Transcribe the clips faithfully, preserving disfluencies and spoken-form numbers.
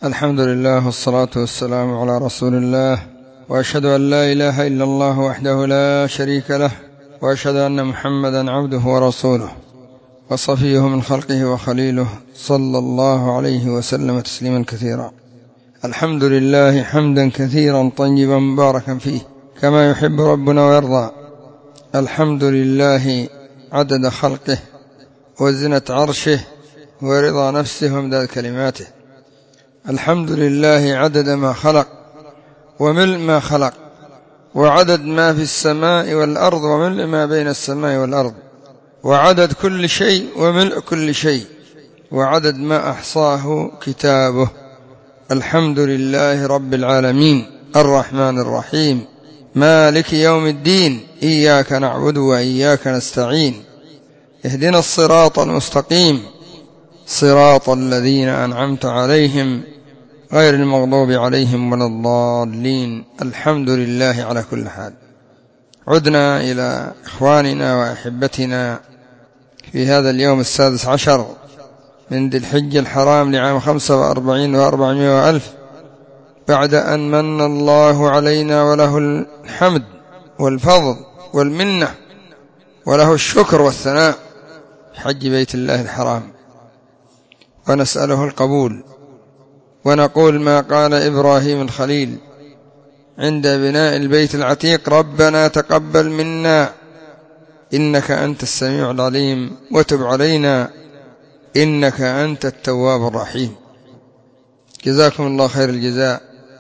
الحمد لله والصلاة والسلام على رسول الله، وأشهد أن لا إله إلا الله وحده لا شريك له، وأشهد أن محمدا عبده ورسوله وصفيه من خلقه وخليله، صلى الله عليه وسلم تسليما كثيرا. الحمد لله حمدا كثيرا طيبا مباركا فيه كما يحب ربنا ويرضى. الحمد لله عدد خلقه وزنة عرشه ورضا نفسه ومداد كلماته. الحمد لله عدد ما خلق وملء ما خلق، وعدد ما في السماء والأرض وملء ما بين السماء والأرض، وعدد كل شيء وملء كل شيء، وعدد ما أحصاه كتابه. الحمد لله رب العالمين الرحمن الرحيم مالك يوم الدين، إياك نعبد وإياك نستعين، اهدنا الصراط المستقيم صراط الذين أنعمت عليهم غير المغضوب عليهم ولا الضالين. الحمد لله على كل حال. عدنا إلى إخواننا وأحبتنا في هذا اليوم السادس عشر من ذي الحجة الحرام لعام خمسة وأربعين وأربعمائة وألف، بعد أن من الله علينا وله الحمد والفضل والمنة وله الشكر والثناء في حج بيت الله الحرام، ونسأله القبول، ونقول ما قال إبراهيم الخليل عند بناء البيت العتيق: ربنا تقبل منا إنك أنت السميع العليم وتب علينا إنك أنت التواب الرحيم. جزاكم الله خير الجزاء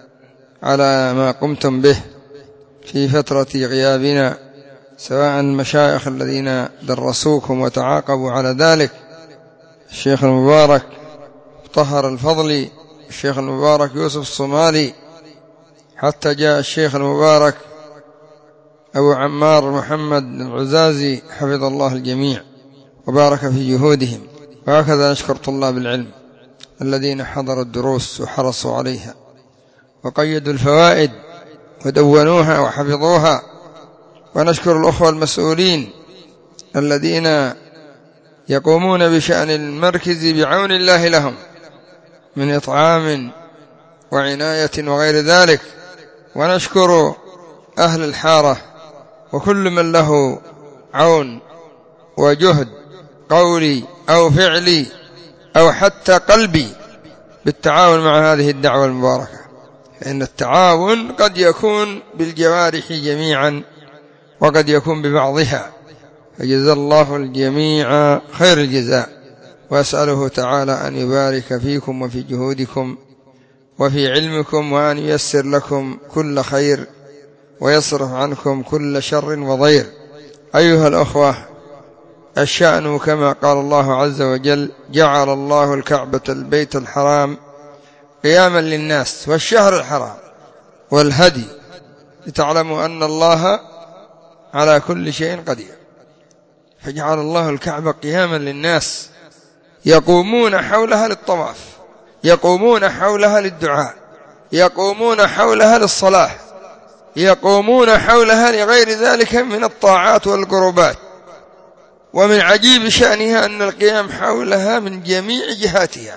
على ما قمتم به في فترة غيابنا، سواء المشايخ الذين درسوكم وتعاقبوا على ذلك، الشيخ المبارك طهر الفضلي، الشيخ المبارك يوسف الصومالي، حتى جاء الشيخ المبارك أبو عمار محمد العزازي، حفظ الله الجميع وبارك في جهودهم. وهكذا نشكر طلاب العلم الذين حضروا الدروس وحرصوا عليها وقيدوا الفوائد ودونوها وحفظوها، ونشكر الأخوة المسؤولين الذين يقومون بشأن المركز بعون الله لهم من إطعام وعناية وغير ذلك، ونشكر أهل الحارة وكل من له عون وجهد قولي أو فعلي أو حتى قلبي بالتعاون مع هذه الدعوة المباركة، فإن التعاون قد يكون بالجوارح جميعا وقد يكون ببعضها، فجزا الله الجميع خير الجزاء. وأسأله تعالى أن يبارك فيكم وفي جهودكم وفي علمكم، وأن ييسر لكم كل خير ويصرف عنكم كل شر وضير. أيها الأخوة، الشأن كما قال الله عز وجل: جعل الله الكعبة البيت الحرام قياما للناس والشهر الحرام والهدي لتعلموا أن الله على كل شيء قدير. فجعل الله الكعبة قياما للناس، يقومون حولها للطواف، يقومون حولها للدعاء، يقومون حولها للصلاة، يقومون حولها لغير ذلك من الطاعات والقربات. ومن عجيب شأنها أن القيام حولها من جميع جهاتها،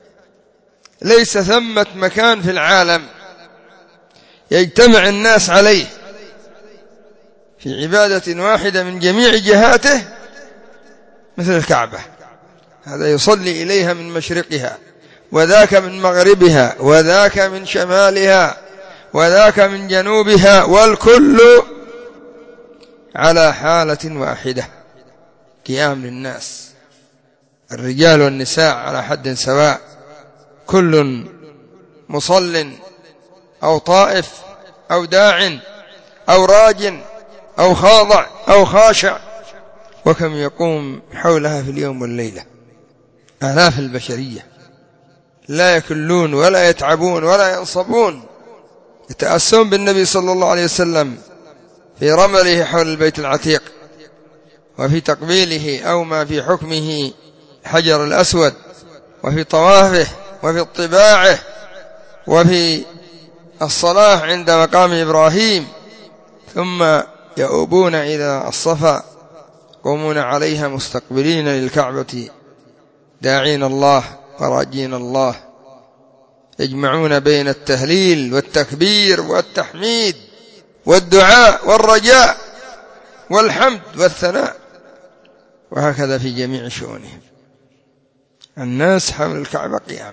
ليس ثمة مكان في العالم يجتمع الناس عليه في عبادة واحدة من جميع جهاته مثل الكعبة. هذا يصلي إليها من مشرقها، وذاك من مغربها، وذاك من شمالها، وذاك من جنوبها، والكل على حالة واحدة، قيام للناس، الرجال والنساء على حد سواء، كل مصل أو طائف أو داع أو راج أو خاضع أو خاشع. وكم يقوم حولها في اليوم والليلة آلاف البشرية، لا يكلون ولا يتعبون ولا ينصبون، يتأسون بالنبي صلى الله عليه وسلم في رمله حول البيت العتيق، وفي تقبيله أو ما في حكمه الحجر الأسود، وفي طوافه، وفي اطباعه، وفي الصلاة عند مقام إبراهيم، ثم يؤوبون إلى الصفا، يقومون عليها مستقبلين للكعبة، داعين الله وراجين الله. يجمعون بين التهليل والتكبير والتحميد والدعاء والرجاء والحمد والثناء، وهكذا في جميع شؤونهم. الناس حول الكعبة قيام،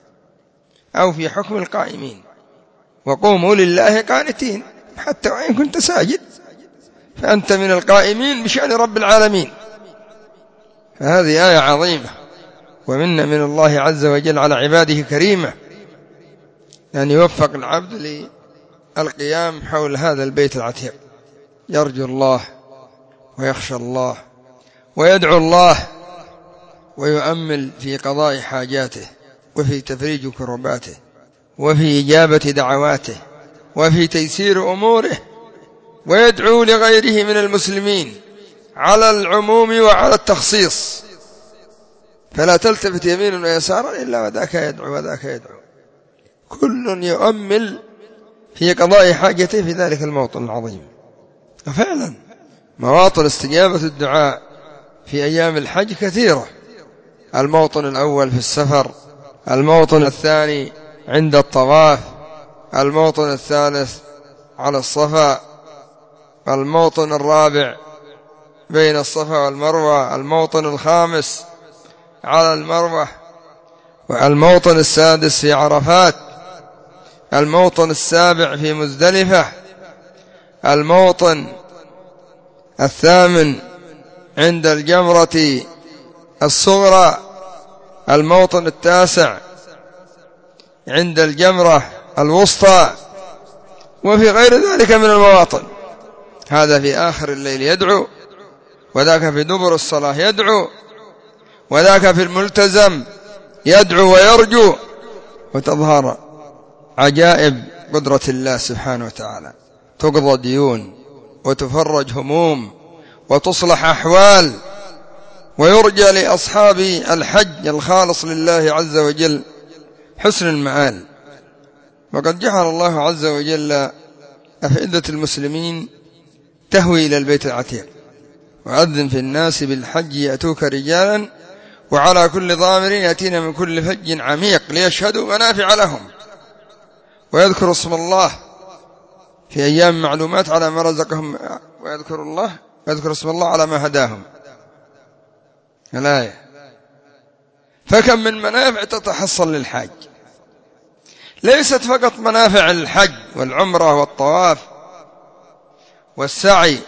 أو في حكم القائمين، وقوموا لله قانتين، حتى وإن كنت ساجد فأنت من القائمين بشأن رب العالمين. فهذه آية عظيمة، ومنا من الله عز وجل على عباده كريمة أن يوفق العبد للقيام حول هذا البيت العتيق، يرجو الله ويخشى الله ويدعو الله ويؤمل في قضاء حاجاته وفي تفريج كرباته وفي إجابة دعواته وفي تيسير أموره، ويدعو لغيره من المسلمين على العموم وعلى التخصيص، فلا تلتفت يمين ويسار إلا وذاك يدعو وذاك يدعو، كل يؤمل في قضاء حاجته في ذلك الموطن العظيم. وفعلا مواطن استجابة الدعاء في أيام الحج كثيرة. الموطن الأول في السفر، الموطن الثاني عند الطواف، الموطن الثالث على الصفا، الموطن الرابع بين الصفا والمروة، الموطن الخامس على المروة، والموطن السادس في عرفات، الموطن السابع في مزدلفة، الموطن الثامن عند الجمرة الصغرى، الموطن التاسع عند الجمرة الوسطى، وفي غير ذلك من المواطن. هذا في آخر الليل يدعو، وذاك في دبر الصلاة يدعو، وذاك في الملتزم يدعو ويرجو، وتظهر عجائب قدرة الله سبحانه وتعالى، تقضى ديون وتفرج هموم وتصلح أحوال، ويرجى لأصحاب الحج الخالص لله عز وجل حسن المآل. وقد جعل الله عز وجل أفئدة المسلمين تهوي إلى البيت العتيق، وأذن في الناس بالحج يأتوك رجالا وعلى كل ضامر يأتين من كل فج عميق ليشهدوا منافع لهم ويذكروا اسم الله في أيام معلومات على ما رزقهم، ويذكر الله ويذكر اسم الله على ما هداهم. الآية. فكم من منافع تتحصل للحاج، ليست فقط منافع الحج والعمرة والطواف والسعي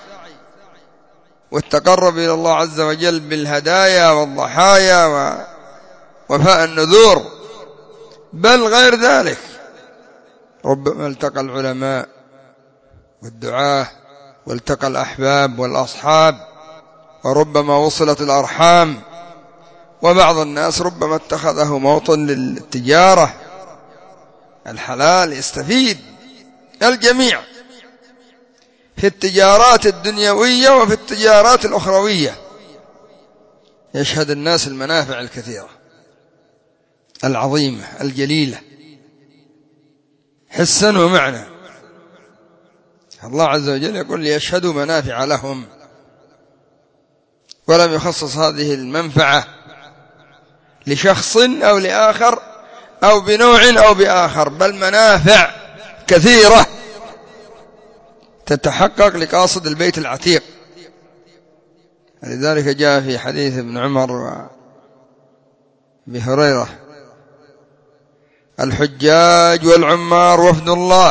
والتقرب إلى الله عز وجل بالهدايا والضحايا ووفاء النذور، بل غير ذلك. ربما التقى العلماء والدعاة، والتقى الأحباب والأصحاب، وربما وصلت الأرحام، وبعض الناس ربما اتخذه موطن للتجارة الحلال، يستفيد الجميع في التجارات الدنيوية وفي التجارات الأخروية، يشهد الناس المنافع الكثيرة العظيمة الجليلة حسا ومعنى. الله عز وجل يقول ليشهدوا منافع لهم، ولم يخصص هذه المنفعة لشخص أو لآخر أو بنوع أو بآخر، بل منافع كثيرة تتحقق لقاصد البيت العتيق. لذلك جاء في حديث ابن عمر وابي هريرة: الحجاج والعمار وفد الله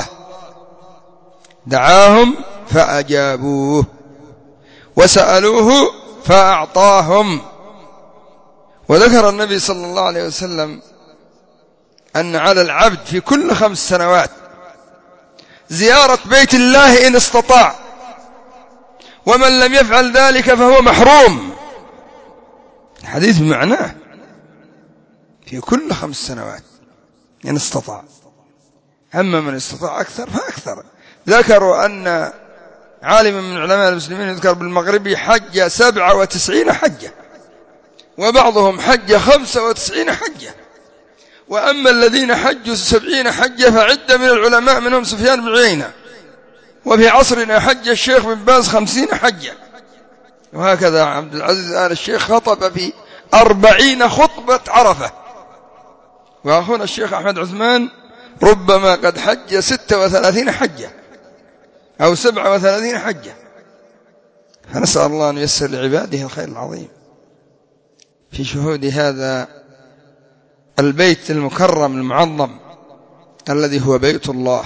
دعاهم فأجابوه وسألوه فأعطاهم. وذكر النبي صلى الله عليه وسلم أن على العبد في كل خمس سنوات زيارة بيت الله إن استطاع، ومن لم يفعل ذلك فهو محروم. الحديث بمعناه في كل خمس سنوات إن استطاع، أما من استطاع أكثر فأكثر. ذكروا أن عالما من علماء المسلمين يذكر بالمغرب حج سبعة وتسعين حجة، وبعضهم حج خمسة وتسعين حجة. وأما الذين حجوا سبعين حجة فعد من العلماء منهم سفيان بن عيينة، وفي عصرنا حج الشيخ بن باز خمسين حجة. وهكذا عبد العزيز آل الشيخ خطب في أربعين خطبة عرفة، وأخونا الشيخ أحمد عثمان ربما قد حج ستة وثلاثين حجة أو سبعة وثلاثين حجة. فنسأل الله أن ييسر لعباده الخير العظيم في شهود هذا البيت المكرم المعظم الذي هو بيت الله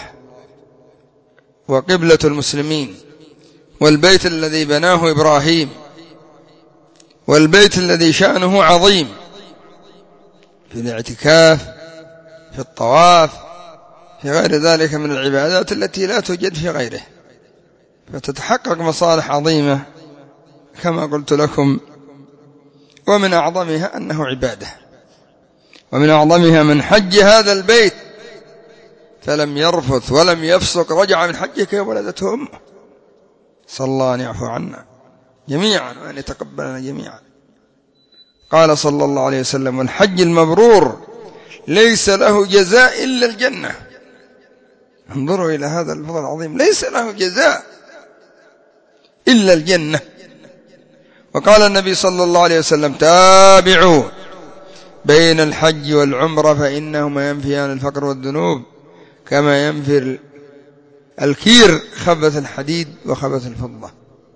وقبلة المسلمين، والبيت الذي بناه إبراهيم، والبيت الذي شأنه عظيم في الاعتكاف، في الطواف، في غير ذلك من العبادات التي لا توجد في غيره، فتتحقق مصالح عظيمة كما قلت لكم. ومن أعظمها أنه عبادة، ومن أعظمها من حج هذا البيت فلم يرفث ولم يفسق رجع من حجه كولدته أمه. صلى الله أن يعفو عنا جميعا وأن يتقبلنا جميعا. قال صلى الله عليه وسلم: والحج المبرور ليس له جزاء إلا الجنة. انظروا إلى هذا الفضل العظيم، ليس له جزاء إلا الجنة. وقال النبي صلى الله عليه وسلم: تابعوا بين الحج والعمرة فإنهما ينفيان الفقر والذنوب كما ينفي الكير خبث الحديد وخبث الفضة.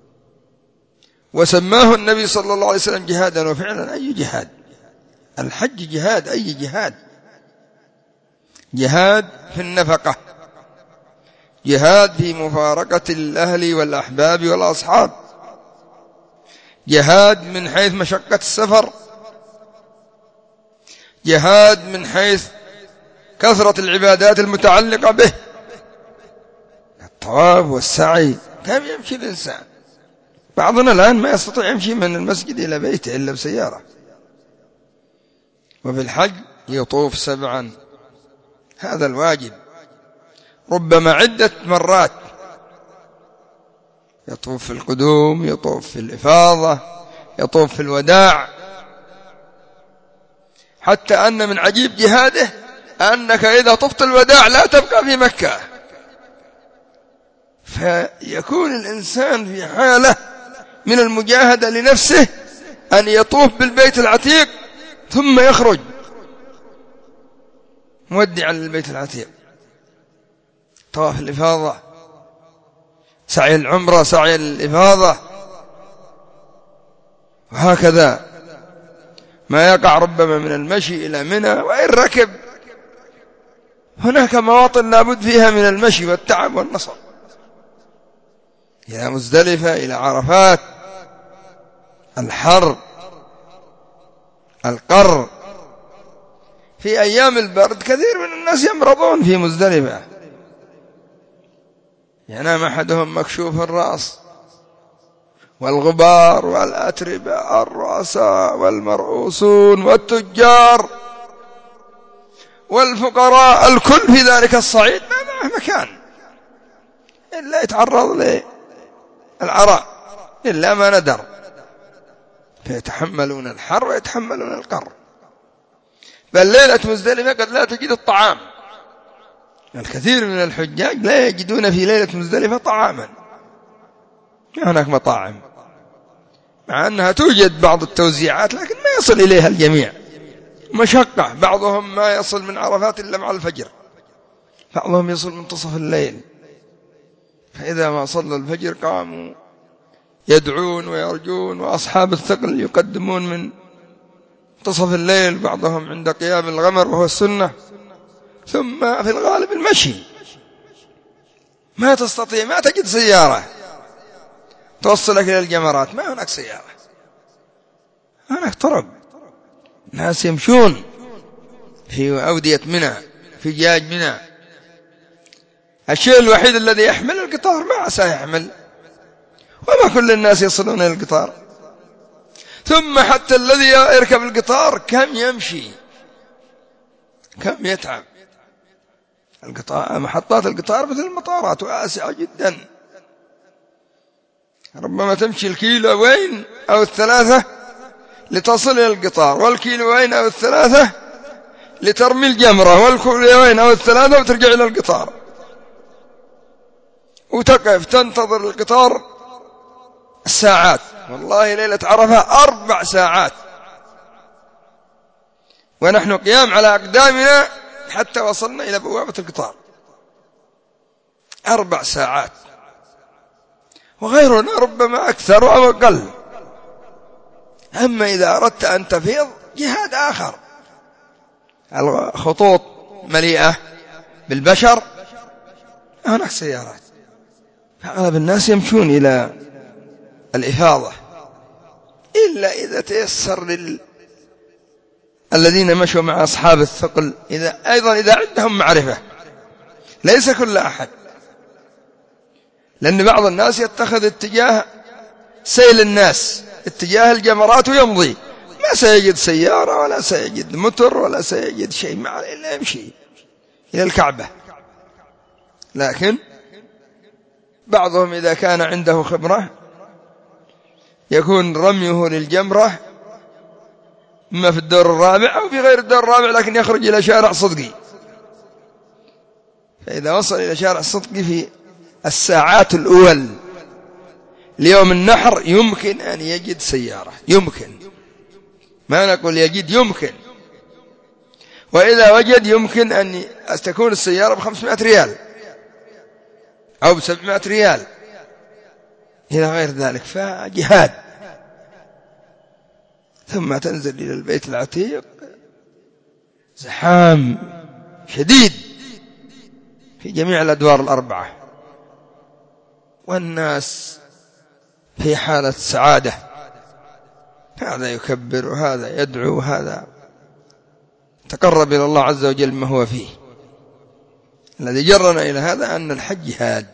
وسماه النبي صلى الله عليه وسلم جهادا، وفعلا أي جهاد؟ الحج جهاد، أي جهاد؟ جهاد في النفقة، جهاد في مفارقة الأهل والأحباب والأصحاب، جهاد من حيث مشقة السفر، جهاد من حيث كثرة العبادات المتعلقة به، الطواف والسعي. كم يمشي الإنسان؟ بعضنا الآن ما يستطيع يمشي من المسجد إلى بيته إلا بسيارة. وفي الحج يطوف سبعا، هذا الواجب، ربما عدة مرات، يطوف في القدوم، يطوف في الإفاضة، يطوف في الوداع. حتى أن من عجيب جهاده أنك إذا طفت الوداع لا تبقى في مكة، فيكون الإنسان في حالة من المجاهدة لنفسه أن يطوف بالبيت العتيق ثم يخرج مودعا للبيت العتيق. طواف الإفاضة، سعي العمرة، سعي الإفاضة، وهكذا ما يقع ربما من المشي إلى منى. وإن ركب هناك مواطن لابد فيها من المشي والتعب والنصب، إلى مزدلفة، إلى عرفات، الحر، القر. في أيام البرد كثير من الناس يمرضون في مزدلفة، ينام أحدهم مكشوف الرأس، والغبار والأتربة، الرؤساء والمرؤوسون والتجار والفقراء، الكل في ذلك الصعيد ما معه مكان إلا يتعرض للعراء إلا ما ندر، فيتحملون الحر ويتحملون القر. بل ليلة مزدلفة قد لا تجد الطعام، الكثير من الحجاج لا يجدون في ليلة مزدلفة طعاما، ما هناك مطاعم، مع أنها توجد بعض التوزيعات لكن ما يصل إليها الجميع، مشقة. بعضهم ما يصل من عرفات إلا مع الفجر، بعضهم يصل منتصف الليل، فإذا ما صلى الفجر قاموا يدعون ويرجون، وأصحاب الثقل يقدمون من منتصف الليل، بعضهم عند قيام الغمر وهو السنة. ثم في الغالب المشي، ما تستطيع، ما تجد سيارة توصلك إلى الجمرات، ما هناك سيارة، هناك طرق، ناس يمشون في أودية منى، في جاج منى. الشيء الوحيد الذي يحمل القطار ما عسى يحمل، وما كل الناس يصلون إلى القطار. ثم حتى الذي يركب القطار كم يمشي، كم يتعب. القطار، محطات القطار مثل المطارات واسعة جدا، ربما تمشي الكيلوين أو الثلاثة لتصل إلى القطار، والكيلوين أو الثلاثة لترمي الجمرة، والكيلوين أو الثلاثة وترجع إلى القطار، وتقف تنتظر القطار ساعات. والله ليلة عرفة أربع ساعات ونحن قيام على أقدامنا حتى وصلنا إلى بوابة القطار، أربع ساعات، وغيرنا ربما أكثر أو أقل. أما إذا أردت أن تفيض جهاد آخر، الخطوط مليئة بالبشر، هناك سيارات، فأغلب الناس يمشون إلى الإفاضة، إلا إذا تيسر لل الذين مشوا مع أصحاب الثقل، إذا أيضا إذا عندهم معرفة، ليس كل أحد، لأن بعض الناس يتخذ اتجاه سيل الناس، اتجاه الجمرات ويمضي، ما سيجد سيارة ولا سيجد متر ولا سيجد شيء معه إلا يمشي إلى الكعبة. لكن بعضهم إذا كان عنده خبرة يكون رميه للجمرة إما في الدور الرابع أو في غير الدور الرابع، لكن يخرج إلى شارع صدقي، فإذا وصل إلى شارع صدقي في الساعات الأول ليوم النحر يمكن أن يجد سيارة، يمكن، ما نقول يجد، يمكن، وإذا وجد يمكن أن تكون السيارة بخمسمائة ريال أو بسبعمائة ريال إلى غير ذلك، فجهاد. ثم تنزل إلى البيت العتيق، زحام شديد في جميع الأدوار الأربعة، والناس في حالة سعادة، هذا يكبر وهذا يدعو وهذا تقرب إلى الله عز وجل ما هو فيه. الذي جرنا إلى هذا أن الحج جهاد.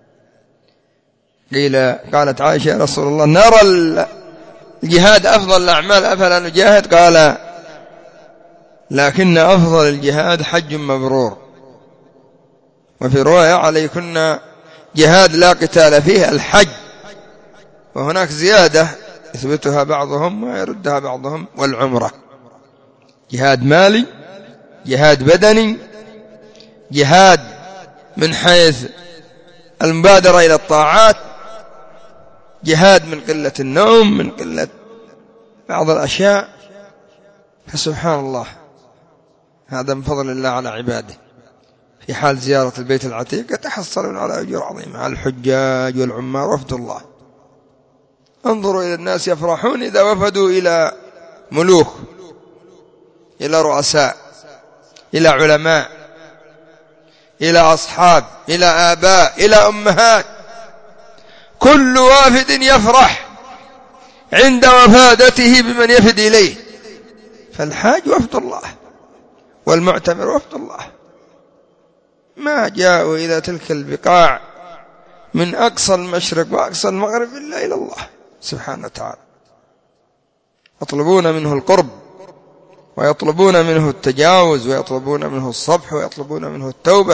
قيل قالت عائشة يا رسول الله نرى الجهاد أفضل الأعمال أفلا نجاهد؟ قال لكن أفضل الجهاد حج مبرور، وفي رواية عليكن جهاد لا قتال فيه الحج، وهناك زيادة يثبتها بعضهم ويردها بعضهم، والعمرة، جهاد مالي، جهاد بدني، جهاد من حيث المبادرة إلى الطاعات، جهاد من قلة النوم، من قلة بعض الأشياء. فسبحان الله، هذا من فضل الله على عباده. في حال زيارة البيت العتيق يتحصلون على أجر عظيمة الحجاج والعمار وفد الله. انظروا إلى الناس يفرحون إذا وفدوا إلى ملوك، إلى رؤساء، إلى علماء، إلى أصحاب، إلى آباء، إلى أمهات، كل وافد يفرح عند وفادته بمن يفد إليه. فالحاج وفد الله والمعتمر وفد الله، ما جاءوا إلى تلك البقاع من أقصى المشرق وأقصى المغرب إلا إلى الله سبحانه وتعالى، يطلبون منه القرب ويطلبون منه التجاوز ويطلبون منه الصفح ويطلبون منه التوبة.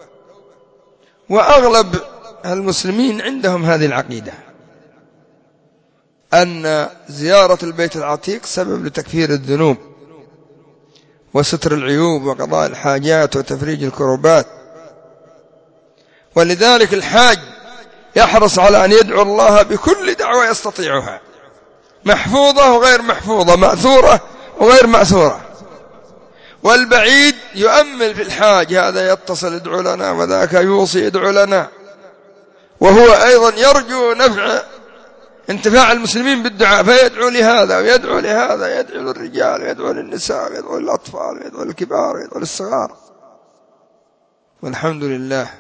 وأغلب المسلمين عندهم هذه العقيدة، أن زيارة البيت العتيق سبب لتكفير الذنوب وستر العيوب وقضاء الحاجات وتفريج الكربات. ولذلك الحاج يحرص على أن يدعو الله بكل دعوة يستطيعها، محفوظة وغير محفوظة، مأثورة وغير مأثورة. والبعيد يؤمل في الحاج، هذا يتصل يدعو لنا وذاك يوصي يدعو لنا، وهو أيضا يرجو نفع انتفاع المسلمين بالدعاء، فيدعو لهذا ويدعو لهذا، يدعو للرجال ويدعو للنساء ويدعو للأطفال ويدعو للكبار ويدعو للصغار. والحمد لله،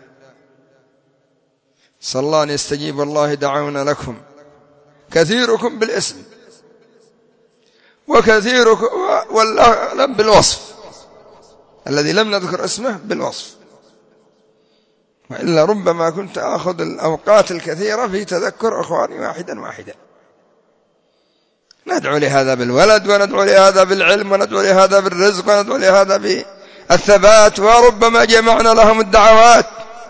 صلى الله أن يستجيب الله دعونا لكم كثيركم بالاسم وكثيركم والأغلب بالوصف، الذي لم نذكر اسمه بالوصف، وإلا ربما كنت أخذ الأوقات الكثيرة في تذكر أخواني واحدا واحدا. ندعو لهذا بالولد، وندعو لهذا بالعلم، وندعو لهذا بالرزق، وندعو لهذا بالثبات، وربما جمعنا لهم الدعوات،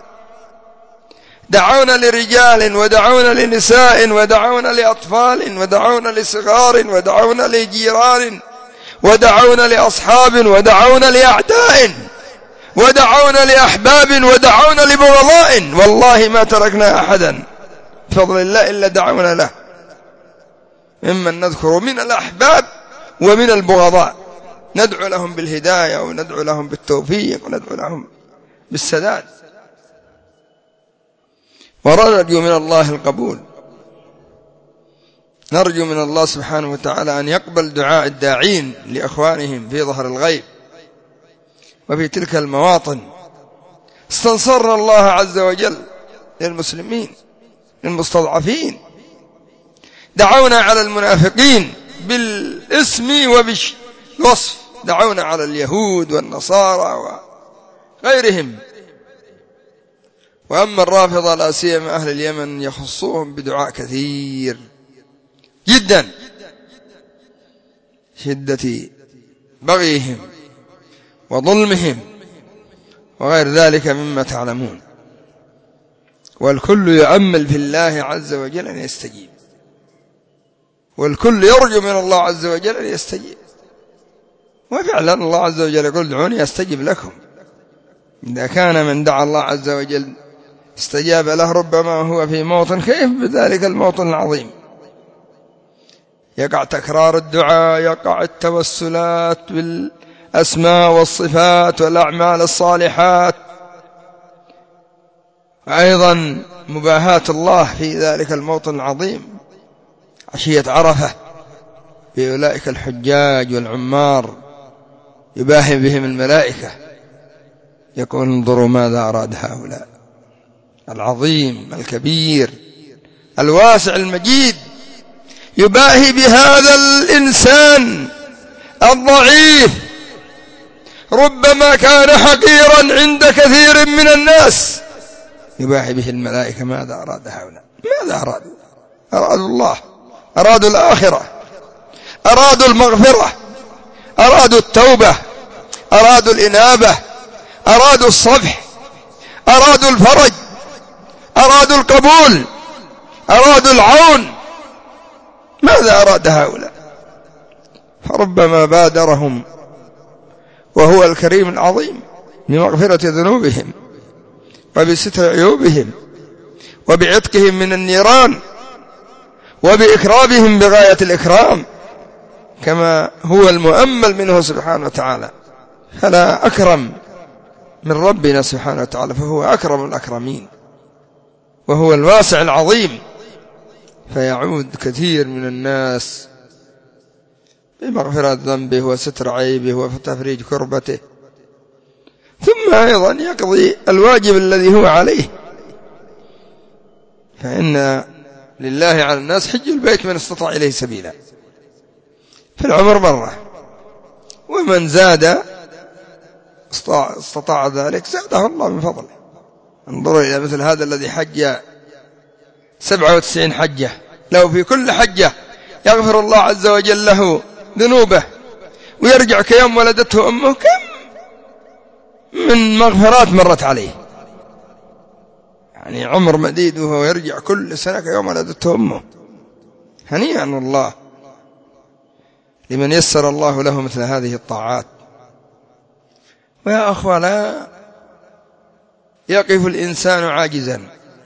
دعونا لرجال ودعونا لنساء ودعونا لأطفال ودعونا لصغار ودعونا لجيران ودعونا لأصحاب ودعونا لأعداء ودعونا لأحباب ودعونا لبغضاء، والله ما تركنا أحدا بفضل الله إلا دعونا له، ممن نذكر من الأحباب ومن البغضاء، ندعو لهم بالهداية وندعو لهم بالتوفيق وندعو لهم بالسداد، ونرجو من الله القبول، نرجو من الله سبحانه وتعالى أن يقبل دعاء الداعين لأخوانهم في ظهر الغيب وفي تلك المواطن. استنصرنا الله عز وجل للمسلمين المستضعفين، دعونا على المنافقين بالاسم وبالوصف، دعونا على اليهود والنصارى وغيرهم. وأما الرافضة لا سيما أهل اليمن يخصوهم بدعاء كثير جدا، شدة بغيهم وظلمهم وغير ذلك مما تعلمون. والكل يؤمل في الله عز وجل أن يستجيب، والكل يرجو من الله عز وجل أن يستجيب. وفعلا الله عز وجل يقول دعوني أستجب لكم. إذا كان من دعا الله عز وجل استجاب له، ربما هو في موطن كيف بذلك الموطن العظيم، يقع تكرار الدعاء، يقع التوسلات بالأسماء والصفات والأعمال الصالحات، وأيضا مباهاة الله في ذلك الموطن العظيم عشية عرفة بأولئك الحجاج والعمار، يباهي بهم الملائكة، يقول انظروا ماذا أراد هؤلاء، العظيم الكبير الواسع المجيد يباهي بهذا الإنسان الضعيف، ربما كان حقيرا عند كثير من الناس، يباهي به الملائكة. ماذا أراد هؤلاء؟ ماذا أرادوا؟ أرادوا الله، أرادوا الآخرة، أرادوا المغفرة، أرادوا التوبة، أرادوا الإنابة، أرادوا الصفح، أرادوا الفرج، أرادوا القبول، أرادوا العون. ماذا أراد هؤلاء؟ فربما بادرهم وهو الكريم العظيم بمغفرة ذنوبهم وبستر عيوبهم وبعتقهم من النيران وبإكرامهم بغاية الإكرام، كما هو المؤمل منه سبحانه وتعالى. فلا أكرم من ربنا سبحانه وتعالى، فهو أكرم الأكرمين وهو الواسع العظيم، فيعود كثير من الناس بمغفرة ذنبه وستر عيبه وتفريج كربته، ثم أيضا يقضي الواجب الذي هو عليه. فإن لله على الناس حج البيت من استطاع إليه سبيلا في العمر مرة، ومن زاد استطاع ذلك زاده الله من فضله. انظروا إلى مثل هذا الذي حج سبعة وتسعين حجة، لو في كل حجة يغفر الله عز وجل له ذنوبه ويرجع كيوم ولدته أمه، كم من مغفرات مرت عليه، يعني عمر مديد وهو يرجع كل سنة كيوم ولدته أمه. هنيئا والله لمن يسر الله له مثل هذه الطاعات. ويا أخوة، لا يقف الإنسان عاجزا،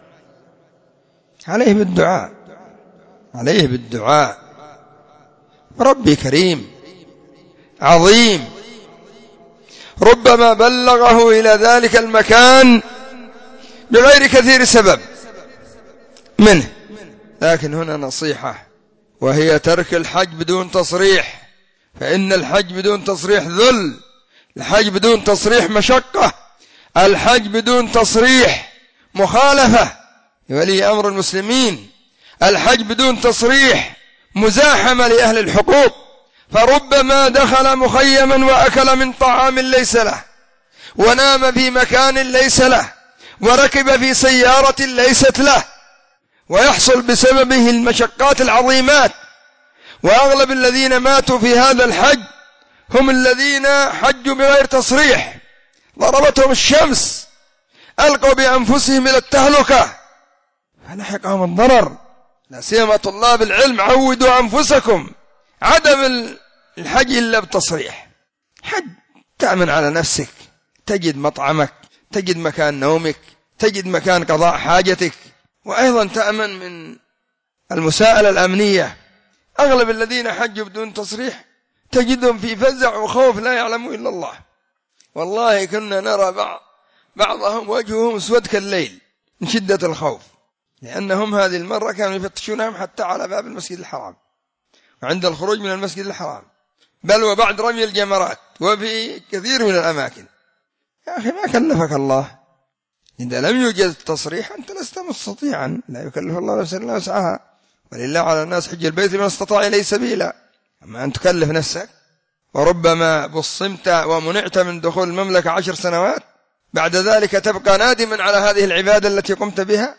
عليه بالدعاء، عليه بالدعاء. ربي كريم عظيم، ربما بلغه إلى ذلك المكان بغير كثير سبب منه، لكن هنا نصيحة، وهي ترك الحج بدون تصريح، فإن الحج بدون تصريح ذل، الحج بدون تصريح مشقة، الحج بدون تصريح مخالفة لولي أمر المسلمين، الحج بدون تصريح مزاحمة لأهل الحقوق، فربما دخل مخيما وأكل من طعام ليس له، ونام في مكان ليس له، وركب في سيارة ليست له، ويحصل بسببه المشقات العظيمات. وأغلب الذين ماتوا في هذا الحج هم الذين حجوا بغير تصريح، ضربتهم الشمس، ألقوا بأنفسهم إلى التهلكة فلحقهم الضرر. لا سيما طلاب العلم، عودوا أنفسكم عدم الحج إلا بالتصريح. حج تأمن على نفسك، تجد مطعمك، تجد مكان نومك، تجد مكان قضاء حاجتك، وأيضا تأمن من المساءلة الأمنية. أغلب الذين حجوا بدون تصريح تجدهم في فزع وخوف لا يعلمه إلا الله. والله كنا نرى بعض بعضهم وجههم اسود كالليل من شدة الخوف، لأنهم هذه المرة كانوا يفتشونهم حتى على باب المسجد الحرام وعند الخروج من المسجد الحرام، بل وبعد رمي الجمرات وفي كثير من الأماكن. يا أخي ما كلفك الله، إذا لم يوجد تصريح أنت لست مستطيعا، لا يكلف الله نفسا إلا وسعها، ولله على الناس حج البيت من استطاع إليه سبيلا. أما أن تكلف نفسك وربما بصمت ومنعت من دخول المملكة عشر سنوات، بعد ذلك تبقى نادما على هذه العبادة التي قمت بها.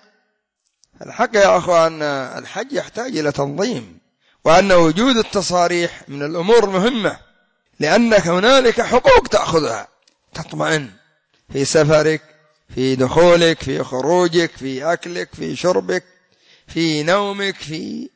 الحق يا أخوان الحج يحتاج إلى تنظيم، وأن وجود التصاريح من الأمور المهمة، لأنك هنالك حقوق تأخذها، تطمئن في سفرك، في دخولك، في خروجك، في أكلك، في شربك، في نومك. في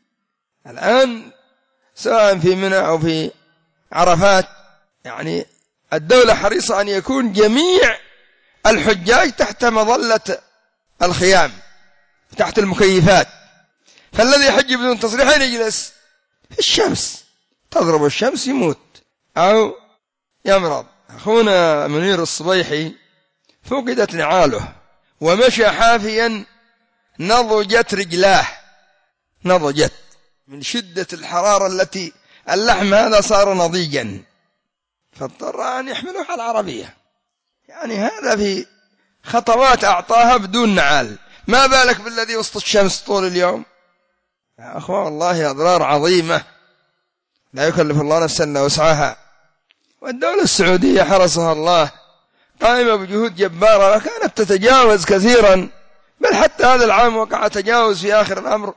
الآن سواء في منى أو في عرفات، يعني الدولة حريصة أن يكون جميع الحجاج تحت مظلة الخيام تحت المكيفات، فالذي يحج بدون تصريح يجلس في الشمس، تضرب الشمس يموت أو يمرض. أخونا منير الصبيحي فقدت نعاله ومشى حافيا، نضجت رجلاه، نضجت من شدة الحرارة التي اللحم هذا صار نضيجا، فاضطر أن يحمله على العربية. يعني هذا في خطوات أعطاها بدون نعال، ما بالك بالذي وسط الشمس طول اليوم. يا أخوان والله أضرار عظيمة لا يكلف الله نفسا إلا وسعها. والدولة السعودية حرسها الله قائمة بجهود جبارة، وكانت تتجاوز كثيرا، بل حتى هذا العام وقع تجاوز في آخر الأمر،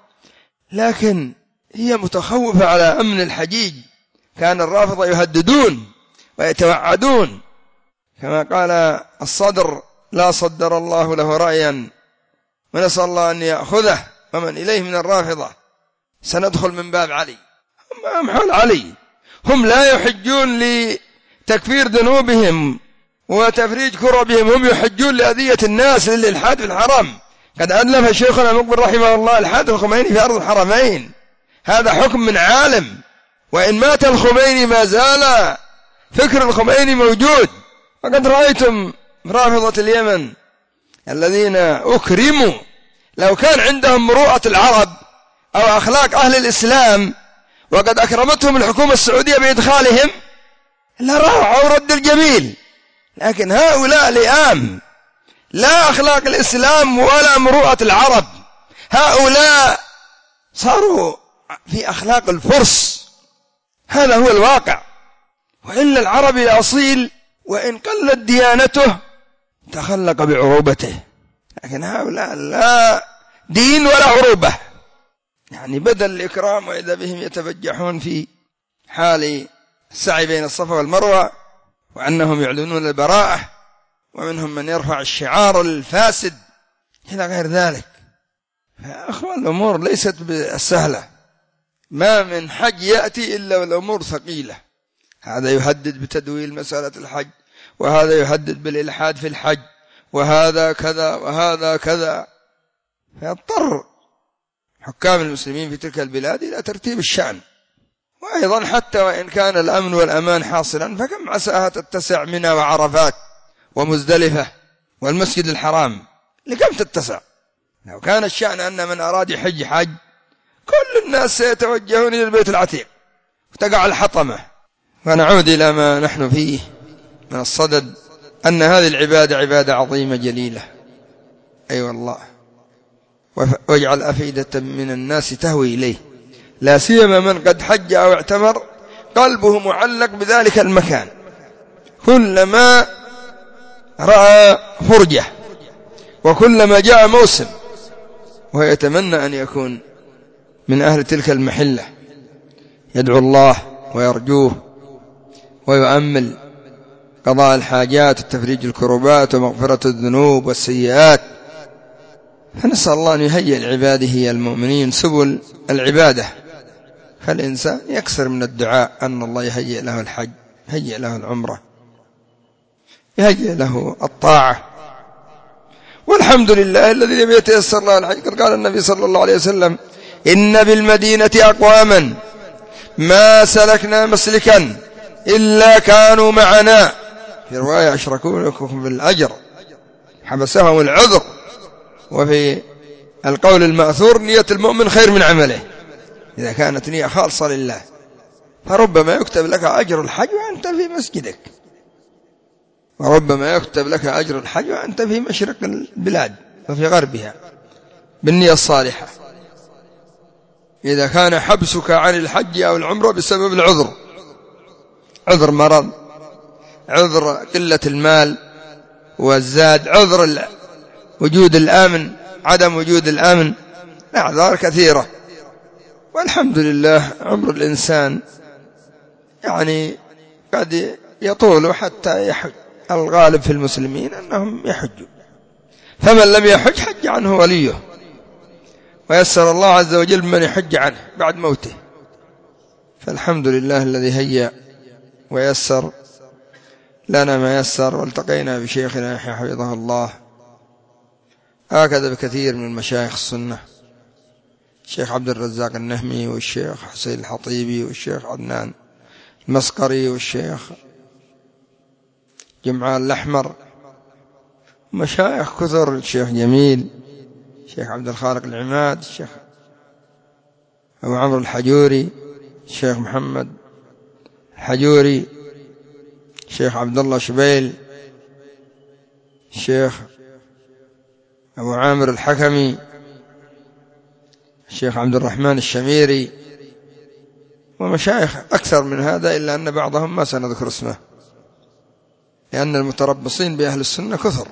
لكن هي متخوفة على أمن الحجيج. كان الرافضة يهددون ويتوعدون، كما قال الصدر: لا صدر الله له رأيا ونسأل الله أن يأخذه ومن إليه من الرافضة سندخل من باب علي. هم حول علي، هم لا يحجون لتكفير ذنوبهم وتفريج كربهم، هم يحجون لأذية الناس للإلحاد في الحرم. قد ألف شيخنا مقبل رحمه الله الحاد الخميني في أرض الحرمين، هذا حكم من عالم، وإن مات الخميني ما زال فكر الخميني موجود. وقد رأيتم رافضة اليمن الذين أكرموا، لو كان عندهم مروءة العرب أو أخلاق أهل الإسلام وقد أكرمتهم الحكومة السعودية بإدخالهم لرعوا رد الجميل، لكن هؤلاء لئام، لا أخلاق الإسلام ولا مروءة العرب، هؤلاء صاروا في أخلاق الفرس. هذا هو الواقع. وإلا العربي الأصيل وإن قلت ديانته تخلق بعروبته، لكن هؤلاء لا دين ولا عروبة، يعني بدل الإكرام وإذا بهم يتبجحون في حال السعي بين الصفا والمروة، وأنهم يعلنون البراءة، ومنهم من يرفع الشعار الفاسد إلى غير ذلك. فأخوان الأمور ليست بالسهلة، ما من حج يأتي إلا والأمور ثقيلة. هذا يهدد بتدويل مسألة الحج، وهذا يهدد بالإلحاد في الحج، وهذا كذا وهذا كذا، فيضطر حكام المسلمين في تلك البلاد إلى ترتيب الشأن. وأيضا حتى وإن كان الأمن والأمان حاصلا، فكم عساها تتسع منى وعرفات ومزدلفة والمسجد الحرام، لكم تتسع؟ لو كان الشأن أن من أراد يحج حج، كل الناس سيتوجهون إلى البيت العتيق وتقع الحطمة. ونعود إلى ما نحن فيه من الصدد، أن هذه العبادة عبادة عظيمة جليلة، أي أيوة والله. واجعل أفئدة من الناس تهوي إليه، لا سيما من قد حج أو اعتمر قلبه معلق بذلك المكان، كلما رأى فرجة وكلما جاء موسم ويتمنى أن يكون من أهل تلك المحلة، يدعو الله ويرجوه ويؤمل قضاء الحاجات وتفريج الكربات ومغفرة الذنوب والسيئات. فنسأل الله أن يهيئ لعباده المؤمنين سبل العبادة، فالإنسان يكثر من الدعاء أن الله يهيئ له الحج، يهيئ له العمرة، يهيئ له الطاعة. والحمد لله الذي لم يتيسر له الحج. قد قال النبي صلى الله عليه وسلم: إن بالمدينة أقواما ما سلكنا مسلكا إلا كانوا معنا. في رواية أشركوكم بالأجر، حبسهم العذر. وفي القول المأثور نية المؤمن خير من عمله إذا كانت نية خالصة لله، فربما يكتب لك أجر الحج وأنت في مسجدك، وربما يكتب لك أجر الحج وأنت في مشرق البلاد وفي غربها بالنية الصالحة، إذا كان حبسك عن الحج أو العمرة بسبب العذر، عذر مرض، عذر قلة المال والزاد، عذر وجود الأمن، عدم وجود الأمن، أعذار كثيرة. والحمد لله عمر الإنسان يعني قد يطول حتى يحج، الغالب في المسلمين أنهم يحجوا، فمن لم يحج حج عنه وليه، ويسر الله عز وجل من يحج عنه بعد موته. فالحمد لله الذي هيأ ويسر لنا ما يسر. والتقينا بشيخنا يحيى حفظه الله، هكذا بكثير من مشايخ السنة، الشيخ عبد الرزاق النهمي والشيخ حسين الحطيبي والشيخ عدنان المسقري والشيخ جمعان الأحمر، مشايخ كثر، الشيخ جميل، الشيخ عبد الخالق العماد، الشيخ أبو عمرو الحجوري، الشيخ محمد الحجوري، الشيخ عبد الله شبيل، الشيخ أبو عامر الحكمي، الشيخ عبد الرحمن الشميري، ومشايخ أكثر من هذا، إلا أن بعضهم ما سنذكر اسمه، لأن المتربصين بأهل السنة كثر.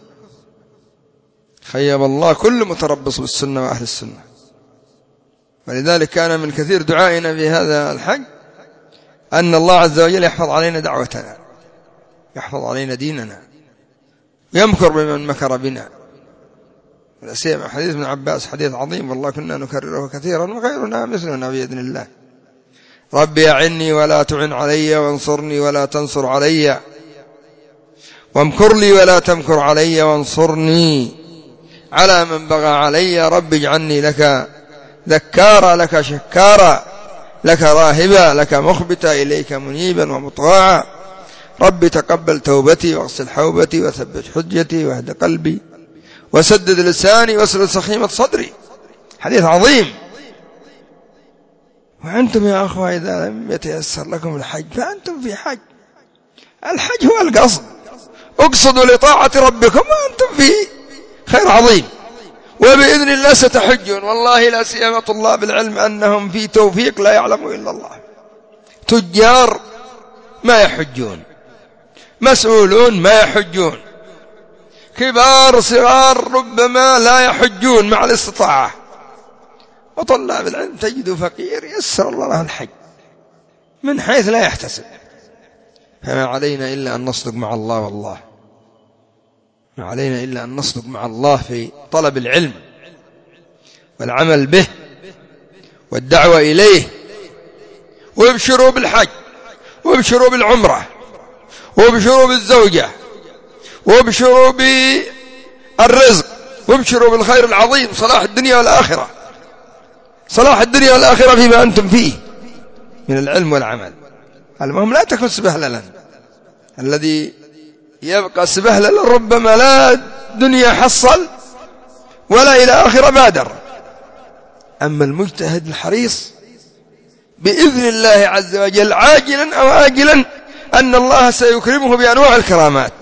خيب الله كل متربص بالسنة وأهل السنة. ولذلك كان من كثير دعائنا في هذا الحج أن الله عز وجل يحفظ علينا دعوتنا، يحفظ علينا ديننا، يمكر بمن مكر بنا. ولا سيما حديث ابن عباس حديث عظيم والله كنا نكرره كثيرا وغيرنا مثلنا بإذن الله: ربي أعني ولا تعن علي، وانصرني ولا تنصر علي، وامكر لي ولا تمكر علي، وانصرني على من بغى علي. رب اجعلني لك ذكارا، لك شكارا، لك راهبا، لك مخبتا، إليك منيبا ومطواعا. رب تقبل توبتي، واغسل حوبتي، وثبت حجتي، واهد قلبي، وسدد لساني، واسلل سخيمة صدري. حديث عظيم. وأنتم يا أخوة إذا لم يتيسر لكم الحج فأنتم في حج، الحج هو القصد، اقصدوا لطاعة ربكم وأنتم في خير عظيم، وبإذن الله ستحجون. والله لا سيما طلاب العلم أنهم في توفيق لا يعلم إلا الله، تجار ما يحجون، مسؤولون ما يحجون، كبار صغار ربما لا يحجون مع الاستطاعة. وطلاب العلم تجد فقير يسر الله له الحج من حيث لا يحتسب. فما علينا إلا أن نصدق مع الله، والله ما علينا إلا أن نصدق مع الله في طلب العلم والعمل به والدعوة إليه. وابشروا بالحج، وابشروا بالعمرة، وابشروا بالزوجة، وابشروا بالرزق، وابشروا بالخير العظيم، صلاح الدنيا والآخرة، صلاح الدنيا والآخرة فيما أنتم فيه من العلم والعمل. المهم لا تكن سبهللا، الذي يبقى سبهللا ربما لا دنيا حصل ولا إلى آخرة بادر. أما المجتهد الحريص بإذن الله عز وجل عاجلا أو آجلا أن الله سيكرمه بأنواع الكرامات،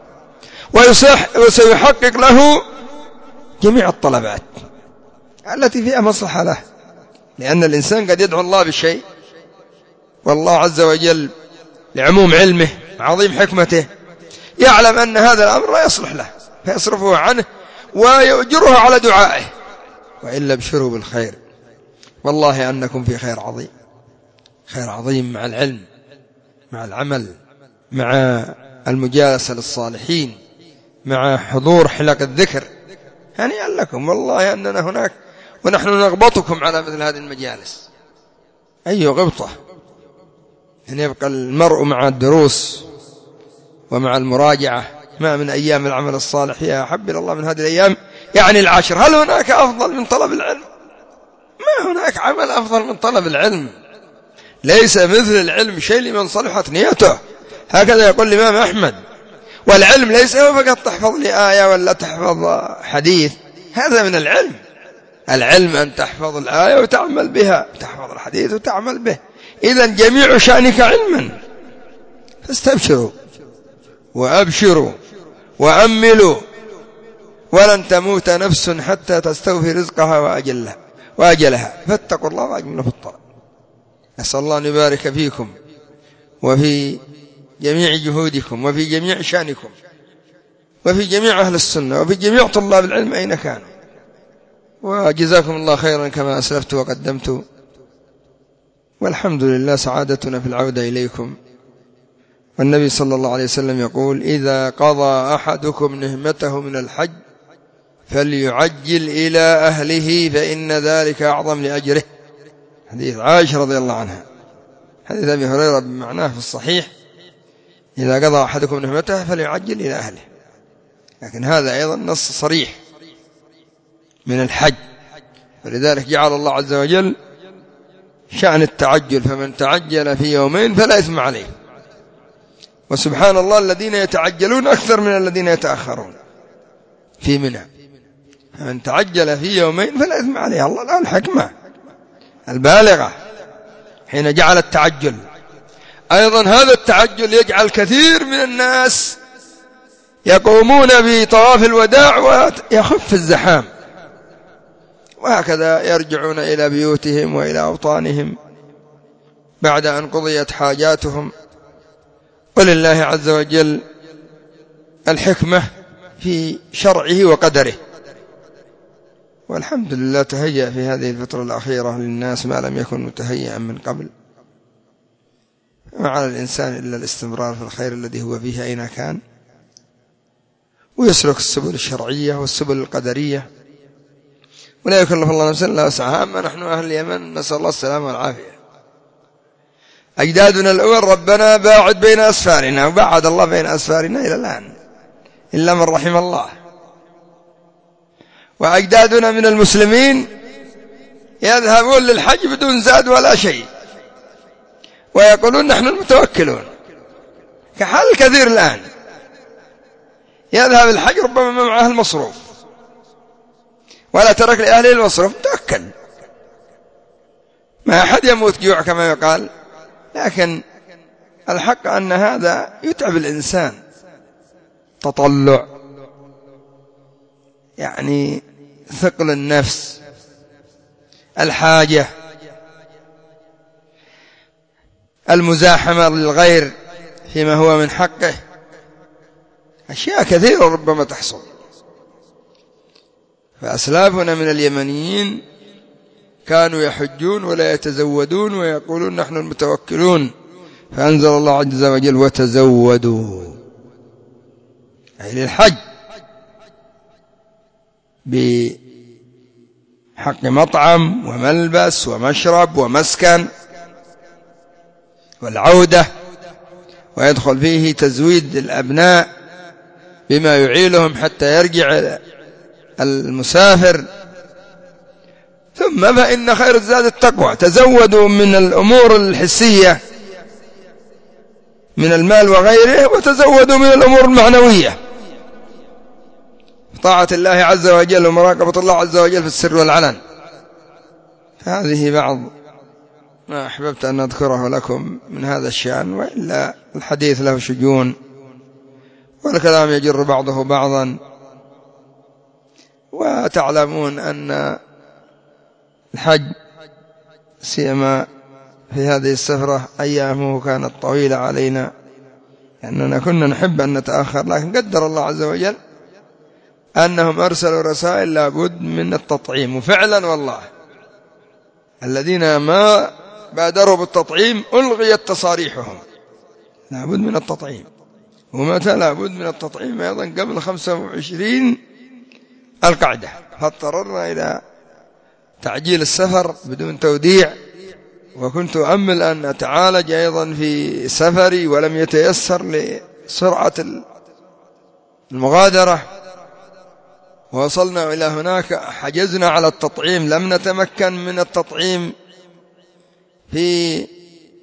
وسيحقق له جميع الطلبات التي فيها مصلحة له. لأن الإنسان قد يدعو الله بالشيء، والله عز وجل لعموم علمه وعظيم حكمته يعلم أن هذا الأمر لا يصلح له فيصرفه عنه ويؤجره على دعائه. وإلا ابشروا بالخير، والله أنكم في خير عظيم، خير عظيم مع العلم، مع العمل، مع المجالسة للصالحين، مع حضور حلق الذكر. هنيئا لكم والله أننا هناك ونحن نغبطكم على مثل هذه المجالس. أي غبطة أن يبقى المرء مع الدروس ومع المراجعة، ما من أيام العمل الصالح يا أحب إلى الله من هذه الأيام يعني العشر. هل هناك أفضل من طلب العلم؟ ما هناك عمل أفضل من طلب العلم. ليس مثل العلم شيء لمن صلحت نيته، هكذا يقول الإمام أحمد. والعلم ليس هو فقط تحفظ لي آية ولا تحفظ حديث، هذا من العلم. العلم أن تحفظ الآية وتعمل بها، تحفظ الحديث وتعمل به. إذن جميع شأنك علما، فاستبشروا وأبشروا وأملوا، ولن تموت نفس حتى تستوفي رزقها وأجلها وأجلها، فاتقوا الله وأجملوا في الطلب. نسأل الله أن يبارك فيكم وفي جميع جهودكم وفي جميع شأنكم وفي جميع أهل السنة وفي جميع طلاب العلم أين كانوا، وجزاكم الله خيرا كما أسلفت وقدمت. والحمد لله سعادتنا في العودة إليكم. والنبي صلى الله عليه وسلم يقول: إذا قضى أحدكم نهمته من الحج فليعجل إلى أهله فإن ذلك أعظم لأجره. حديث عائشة رضي الله عنها. حديث أبي هريرة بمعناه في الصحيح: إذا قضى أحدكم نهمته فليعجل إلى أهله. لكن هذا أيضا نص صريح من الحج، ولذلك جعل الله عز وجل شأن التعجل: فمن تعجل في يومين فلا إثم عليه. وسبحان الله الذين يتعجلون أكثر من الذين يتأخرون في منى. من تعجل في يومين فلا إثم عليه. الله له الحكمة البالغة حين جعل التعجل. أيضا هذا التعجل يجعل كثير من الناس يقومون بطواف الوداع ويخف الزحام، وهكذا يرجعون إلى بيوتهم وإلى أوطانهم بعد أن قضيت حاجاتهم. ولله عز وجل الحكمة في شرعه وقدره. والحمد لله تهيأ في هذه الفترة الأخيرة للناس ما لم يكن متهيئا من قبل. ما على الإنسان إلا الاستمرار في الخير الذي هو فيه أين كان، ويسلك السبل الشرعية والسبل القدرية، ولا يكلف الله نفسا إلا وسعها. أما نحن أهل اليمن نسأل الله السلامة والعافية. أجدادنا الأول: ربنا باعد بين أسفارنا، وبعد الله بين أسفارنا إلى الآن إلا من رحم الله. وأجدادنا من المسلمين يذهبون للحج بدون زاد ولا شيء، ويقولون نحن المتوكلون، كحال الكثير الآن يذهب الحج ربما ما معه المصروف ولا ترك لأهله المصروف، توكل، ما أحد يموت جوع كما يقال. لكن الحق أن هذا يتعب الإنسان، تطلع، يعني ثقل النفس، الحاجة، المزاحمة للغير فيما هو من حقه، أشياء كثيرة ربما تحصل. فأسلافنا من اليمنيين كانوا يحجون ولا يتزودون ويقولون نحن المتوكلون، فأنزل الله عز وجل: وتزودوا، أي للحج بحق مطعم وملبس ومشرب ومسكن والعودة، ويدخل فيه تزويد الأبناء بما يعيلهم حتى يرجع المسافر. ثم فإن خير الزاد التقوى، تزودوا من الأمور الحسية من المال وغيره، وتزودوا من الأمور المعنوية، طاعة الله عز وجل ومراقبة الله عز وجل في السر والعلن. هذه بعض ما أحببت أن أذكره لكم من هذا الشأن، وإلا الحديث له شجون والكلام يجر بعضه بعضا. وتعلمون أن الحج سيما في هذه السفرة أيامه كانت طويلة علينا، لأننا كنا نحب أن نتأخر، لكن قدر الله عز وجل أنهم أرسلوا رسائل لابد من التطعيم. وفعلا والله الذين ما بادروا بالتطعيم ألغيت تصاريحهم، لابد من التطعيم. ومتى لابد من التطعيم؟ أيضا قبل خمسة وعشرين القعدة، فاضطررنا إلى تعجيل السفر بدون توديع. وكنت أمل أن أتعالج أيضا في سفري ولم يتيسر لسرعة المغادرة، ووصلنا إلى هناك حجزنا على التطعيم، لم نتمكن من التطعيم في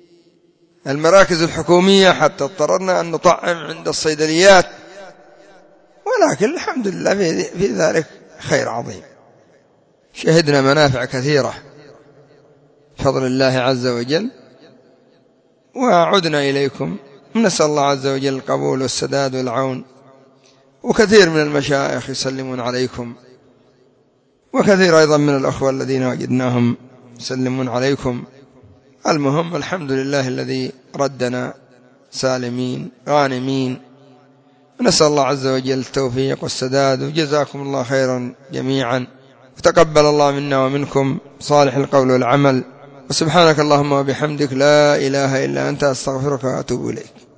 المراكز الحكومية حتى اضطررنا أن نطعم عند الصيدليات، ولكن الحمد لله في ذلك خير عظيم، شهدنا منافع كثيرة بفضل الله عز وجل. وعدنا إليكم، نسأل الله عز وجل القبول والسداد والعون. وكثير من المشايخ يسلمون عليكم، وكثير أيضا من الأخوة الذين وجدناهم يسلمون عليكم. المهم الحمد لله الذي ردنا سالمين غانمين، ونسأل الله عز وجل التوفيق والسداد. وجزاكم الله خيرا جميعا، وتقبل الله منا ومنكم صالح القول والعمل. وسبحانك اللهم وبحمدك لا إله إلا أنت أستغفرك وأتوب إليك.